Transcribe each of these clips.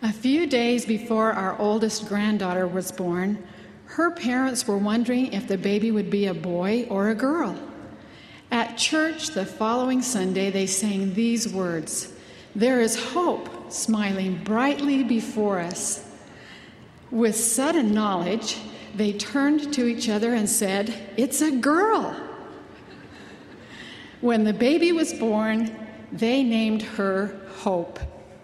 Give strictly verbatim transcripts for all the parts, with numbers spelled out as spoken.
A few days before our oldest granddaughter was born, her parents were wondering if the baby would be a boy or a girl. At church the following Sunday, they sang these words, "There is hope smiling brightly before us." With sudden knowledge, they turned to each other and said, "It's a girl." When the baby was born, they named her Hope.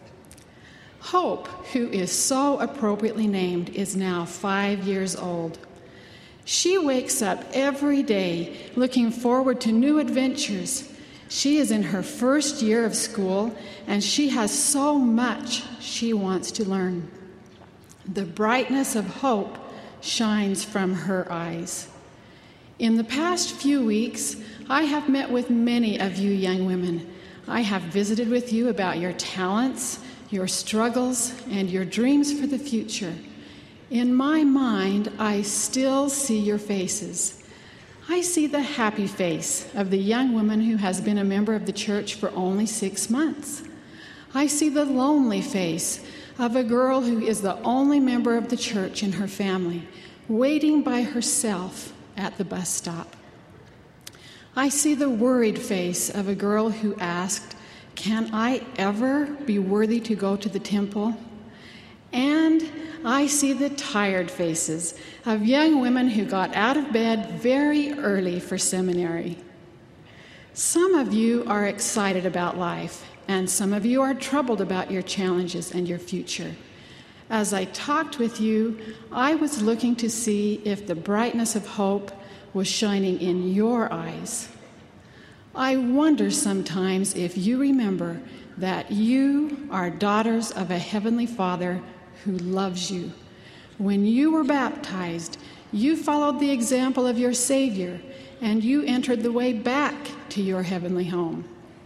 Hope, who is so appropriately named, is now five years old. She wakes up every day looking forward to new adventures. She is in her first year of school, and she has so much she wants to learn. The brightness of hope shines from her eyes. In the past few weeks, I have met with many of you young women. I have visited with you about your talents, your struggles, and your dreams for the future. In my mind, I still see your faces. I see the happy face of the young woman who has been a member of the church for only six months. I see the lonely face of a girl who is the only member of the church in her family, waiting by herself at the bus stop. I see the worried face of a girl who asked, "Can I ever be worthy to go to the temple?" And I see the tired faces of young women who got out of bed very early for seminary. Some of you are excited about life, and some of you are troubled about your challenges and your future. As I talked with you, I was looking to see if the brightness of hope was shining in your eyes. I wonder sometimes if you remember that you are daughters of a Heavenly Father who loves you. When you were baptized, you followed the example of your Savior, and you entered the way back to your heavenly home.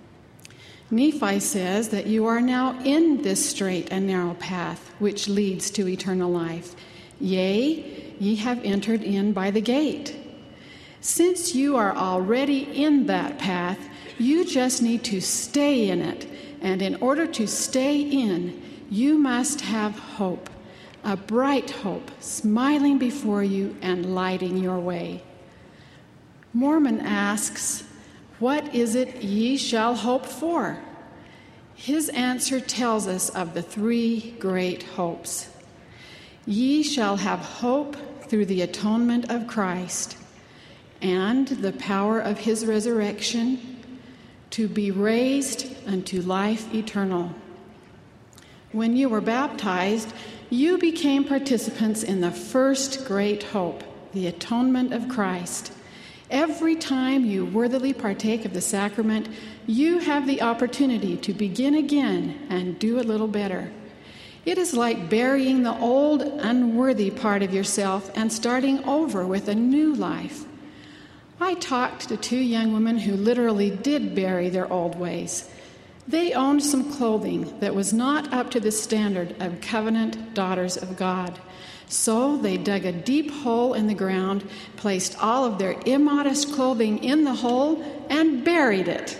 Nephi says that you are now in this straight and narrow path which leads to eternal life. Yea, ye have entered in by the gate. Since you are already in that path, you just need to stay in it. And in order to stay in, you must have hope, a bright hope, smiling before you and lighting your way. Mormon asks, "What is it ye shall hope for?" His answer tells us of the three great hopes. Ye shall have hope through the atonement of Christ and the power of his resurrection, to be raised unto life eternal. When you were baptized, you became participants in the first great hope, the atonement of Christ. Every time you worthily partake of the sacrament, you have the opportunity to begin again and do a little better. It is like burying the old, unworthy part of yourself and starting over with a new life. I talked to two young women who literally did bury their old ways. They owned some clothing that was not up to the standard of covenant daughters of God. So they dug a deep hole in the ground, placed all of their immodest clothing in the hole, and buried it.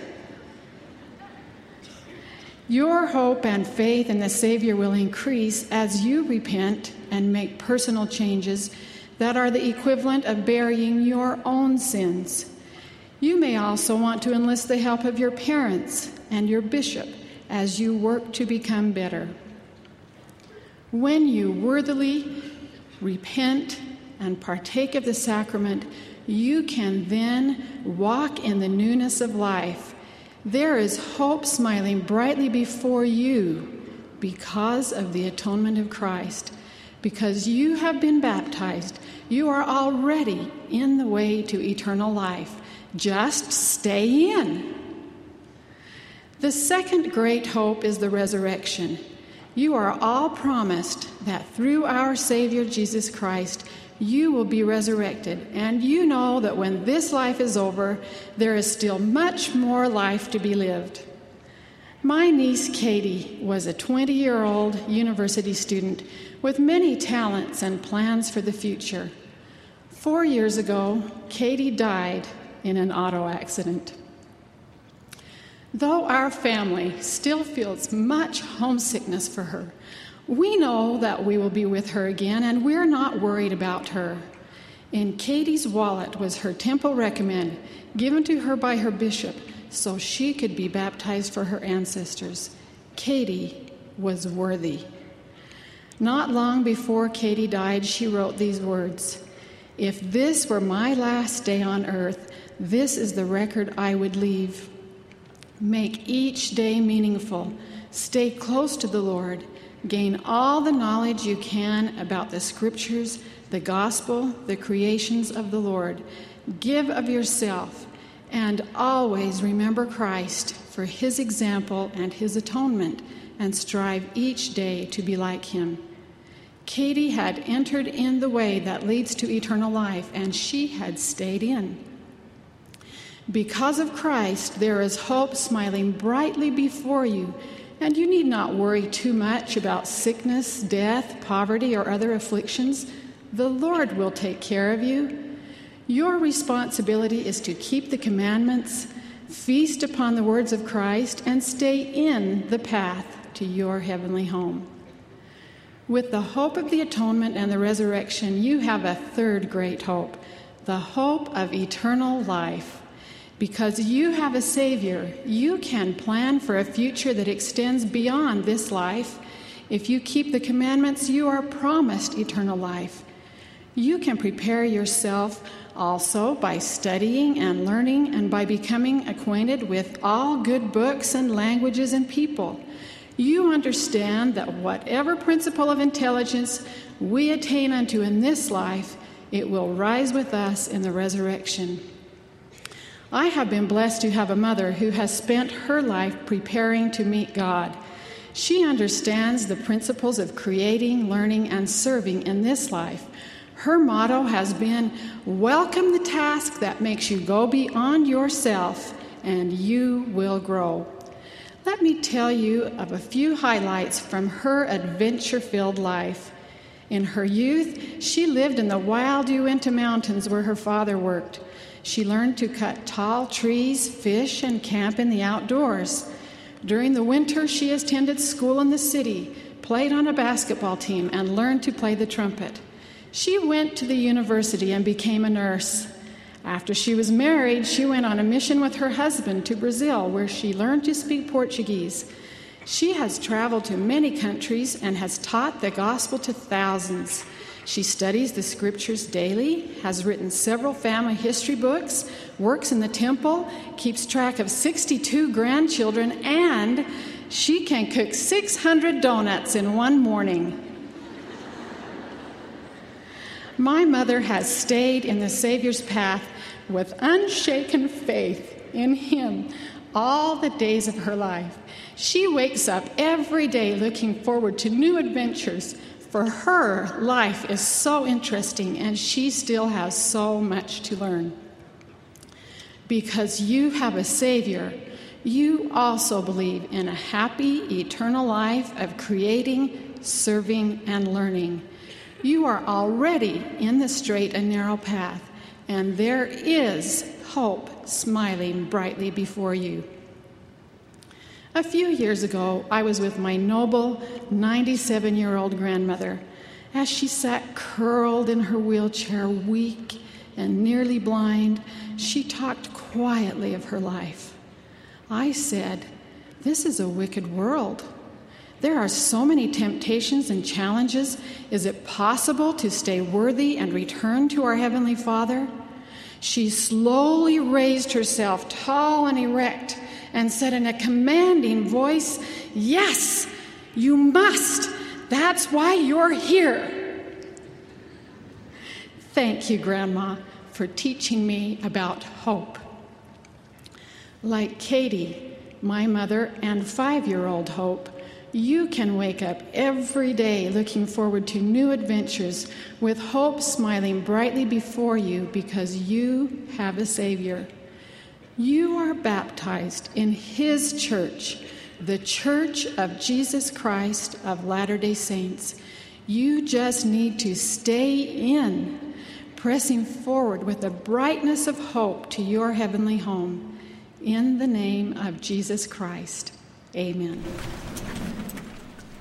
Your hope and faith in the Savior will increase as you repent and make personal changes that are the equivalent of burying your own sins. You may also want to enlist the help of your parents and your bishop as you work to become better. When you worthily repent and partake of the sacrament, you can then walk in the newness of life. There is hope smiling brightly before you because of the atonement of Christ. Because you have been baptized, you are already in the way to eternal life. Just stay in. The second great hope is the resurrection. You are all promised that through our Savior Jesus Christ, you will be resurrected. And you know that when this life is over, there is still much more life to be lived. My niece Katie was a twenty-year-old university student with many talents and plans for the future. Four years ago, Katie died in an auto accident. Though our family still feels much homesickness for her, We know that we will be with her again, and we're not worried about her. In Katie's wallet was her temple recommend, given to her by her bishop, so she could be baptized for her ancestors. Katie was worthy. Not long before Katie died, she wrote these words, "If this were my last day on earth, this is the record I would leave. Make each day meaningful. Stay close to the Lord. Gain all the knowledge you can about the scriptures, the gospel, the creations of the Lord. Give of yourself, and always remember Christ for his example and his atonement, and strive each day to be like him." Katie had entered in the way that leads to eternal life, and she had stayed in. Because of Christ, there is hope smiling brightly before you, and you need not worry too much about sickness, death, poverty, or other afflictions. The Lord will take care of you. Your responsibility is to keep the commandments, feast upon the words of Christ, and stay in the path to your heavenly home. With the hope of the atonement and the resurrection, you have a third great hope, the hope of eternal life. Because you have a Savior, you can plan for a future that extends beyond this life. If you keep the commandments, you are promised eternal life. You can prepare yourself also by studying and learning and by becoming acquainted with all good books and languages and people. You understand that whatever principle of intelligence we attain unto in this life, it will rise with us in the resurrection. I have been blessed to have a mother who has spent her life preparing to meet God. She understands the principles of creating, learning, and serving in this life. Her motto has been, "Welcome the task that makes you go beyond yourself, and you will grow." Let me tell you of a few highlights from her adventure-filled life. In her youth, she lived in the wild Uinta Mountains where her father worked. She learned to cut tall trees, fish, and camp in the outdoors. During the winter, she attended school in the city, played on a basketball team, and learned to play the trumpet. She went to the university and became a nurse. After she was married, she went on a mission with her husband to Brazil, where she learned to speak Portuguese. She has traveled to many countries and has taught the gospel to thousands. She studies the scriptures daily, has written several family history books, works in the temple, keeps track of sixty-two grandchildren, and she can cook six hundred donuts in one morning. My mother has stayed in the Savior's path with unshaken faith in him all the days of her life. She wakes up every day looking forward to new adventures. For her, life is so interesting, and she still has so much to learn. Because you have a Savior, you also believe in a happy, eternal life of creating, serving, and learning. You are already in the straight and narrow path, and there is hope smiling brightly before you. A few years ago, I was with my noble ninety-seven-year-old grandmother. As she sat curled in her wheelchair, weak and nearly blind, she talked quietly of her life. I said, "This is a wicked world. There are so many temptations and challenges. Is it possible to stay worthy and return to our Heavenly Father?" She slowly raised herself tall and erect and said in a commanding voice, "Yes, you must. That's why you're here." Thank you, Grandma, for teaching me about hope. Like Katie, my mother, and five-year-old Hope, you can wake up every day looking forward to new adventures with hope smiling brightly before you because you have a Savior. You are baptized in His church, the Church of Jesus Christ of Latter-day Saints. You just need to stay in, pressing forward with the brightness of hope to your heavenly home. In the name of Jesus Christ, amen.